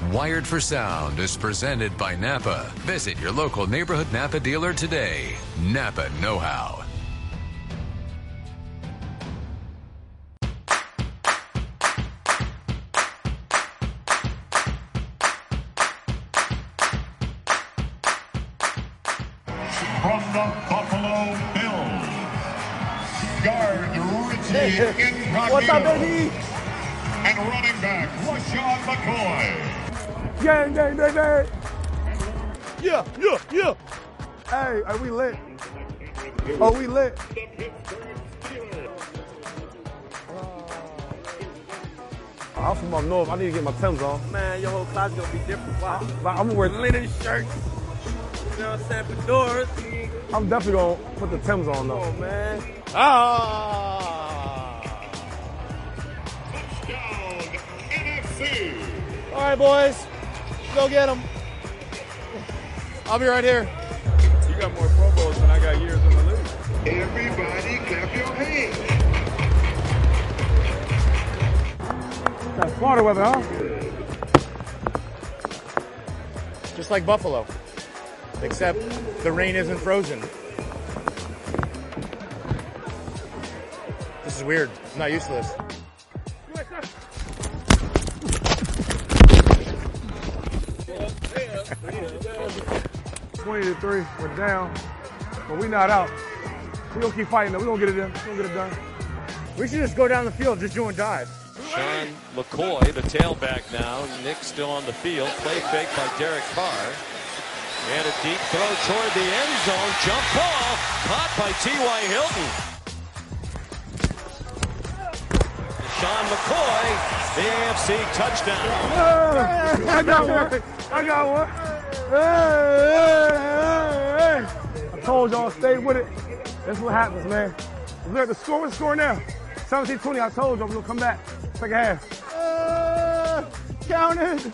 Wired for Sound is presented by Napa. Visit your local neighborhood Napa dealer today. Napa Know-How. From the Buffalo Bills, guard Richie Incognito. What's up, baby? And running back, LeSean McCoy. Gang, gang, gang, gang. Yeah. Hey, are we lit? Oh, we lit. I'm from up north. I need to get my Timbs on. Man, your whole class gonna be different. Wow. I'm gonna wear Linen shirts. You know what I'm saying? Fedoras. I'm definitely gonna put the Timbs on though. Come on, man. Touchdown, NFC. All right, boys. Go get them. I'll be right here. You got more Pro Bowls than I got years in the league. Everybody clap your hands. That's Florida weather, huh? Just like Buffalo, except the rain isn't frozen. This is weird. I'm not used to this. 20-3, we're down, but we not out. We gonna keep fighting though. We gonna get it in. We gonna get it done. We should just go down the field just doing dives. Sean McCoy, the tailback now. Nick still on the field. Play fake by Derek Carr. And a deep throw toward the end zone. Jump ball caught by T.Y. Hilton. Sean McCoy, the AFC touchdown. I got one. Hey. I told y'all, stay with it. That's what happens, man. Look at the score. What's the score now? 17-20. I told y'all we're gonna come back. Second half. Counted.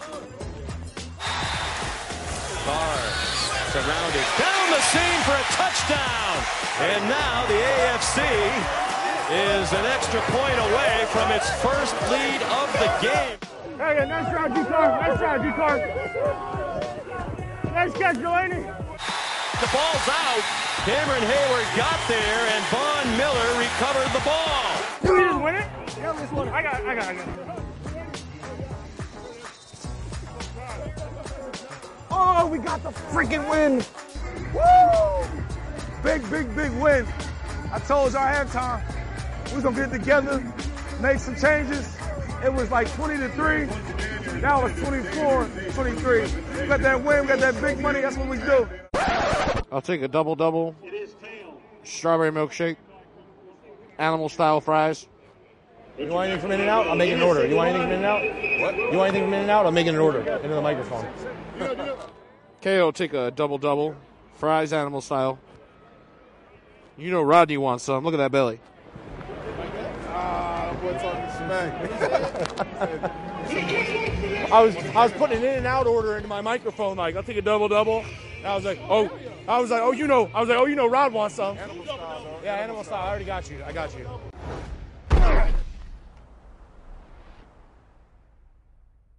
Carr surrounded down the seam for a touchdown. And now the AFC is an extra point away from its first lead of the game. Hey, nice try, G-Car. Nice try, G-Car. Nice catch, Delaney. The ball's out. Cameron Hayward got there, and Von Miller recovered the ball. Did we just win it? Yeah, we just won it. I got it. Oh, we got the freaking win. Woo! Big win. I told y'all halftime, we was gonna get it together, make some changes. It was like 20-3. Now it's 24-23. We got that win, we got that big money, that's what we do. I'll take a double-double, strawberry milkshake, animal-style fries. You want anything from In-N-Out? I'm making an order. You want anything from In-N-Out? What? You want anything from In-N-Out? I'm making an order into the microphone. KO, take a double-double, fries animal-style. You know Rodney wants some. Look at that belly. What's on the smack? I was putting an In-N-Out order into my microphone. Like, I'll take a double-double. And I was like, you know Rod wants some. Animal style, though. Yeah, animal style. I already got you.